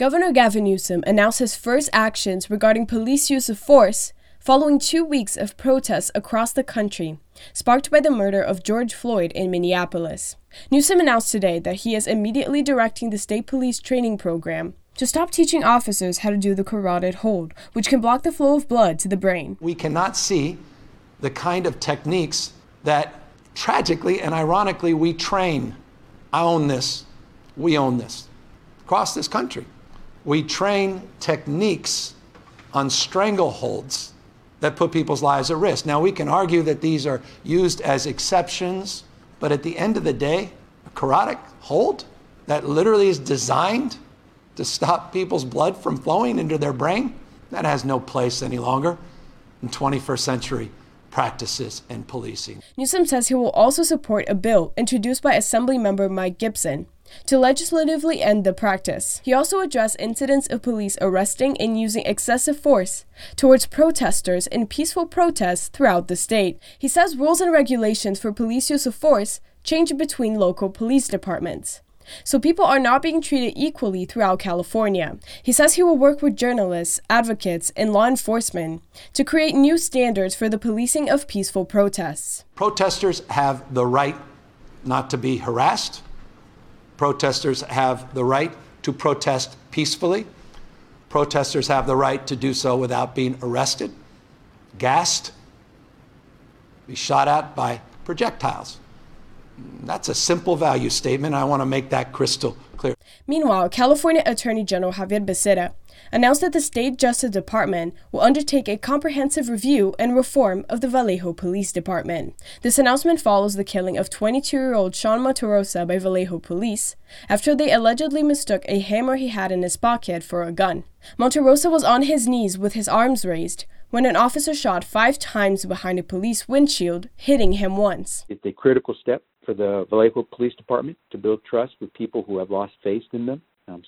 Governor Gavin Newsom announced his first actions regarding police use of force following 2 weeks of protests across the country, sparked by the murder of George Floyd in Minneapolis. Newsom announced today that he is immediately directing the state police training program to stop teaching officers how to do the carotid hold, which can block the flow of blood to the brain. We cannot see the kind of techniques that tragically and ironically we train. I own this. We own this. Across this country, we train techniques on strangleholds that put people's lives at risk. Now, we can argue that these are used as exceptions, but at the end of the day, a carotid hold that literally is designed to stop people's blood from flowing into their brain, that has no place any longer in 21st century practices and policing. Newsom says he will also support a bill introduced by Assemblymember Mike Gibson to legislatively end the practice. He also addressed incidents of police arresting and using excessive force towards protesters in peaceful protests throughout the state. He says rules and regulations for police use of force change between local police departments, so people are not being treated equally throughout California. He says he will work with journalists, advocates, and law enforcement to create new standards for the policing of peaceful protests. Protesters have the right not to be harassed. Protesters have the right to protest peacefully. Protesters have the right to do so without being arrested, gassed, be shot at by projectiles. That's a simple value statement. I want to make that crystal clear. Meanwhile, California Attorney General Javier Becerra announced that the State Justice Department will undertake a comprehensive review and reform of the Vallejo Police Department. This announcement follows the killing of 22-year-old Sean Monterosa by Vallejo police after they allegedly mistook a hammer he had in his pocket for a gun. Monterosa was on his knees with his arms raised when an officer shot 5 times behind a police windshield, hitting him once. It's a critical step for the Vallejo Police Department to build trust with people who have lost faith in them.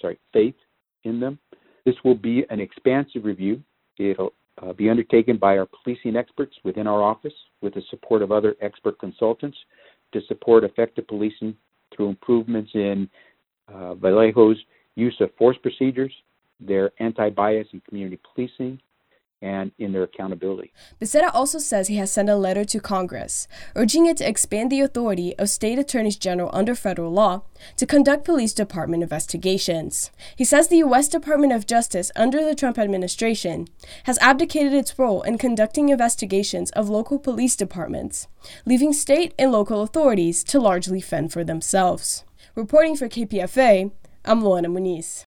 This will be an expansive review. It'll be undertaken by our policing experts within our office with the support of other expert consultants to support effective policing through improvements in Vallejo's use of force procedures, their anti-bias and community policing, and in their accountability. Becerra also says he has sent a letter to Congress, urging it to expand the authority of state attorneys general under federal law to conduct police department investigations. He says the U.S. Department of Justice under the Trump administration has abdicated its role in conducting investigations of local police departments, leaving state and local authorities to largely fend for themselves. Reporting for KPFA, I'm Luana Muniz.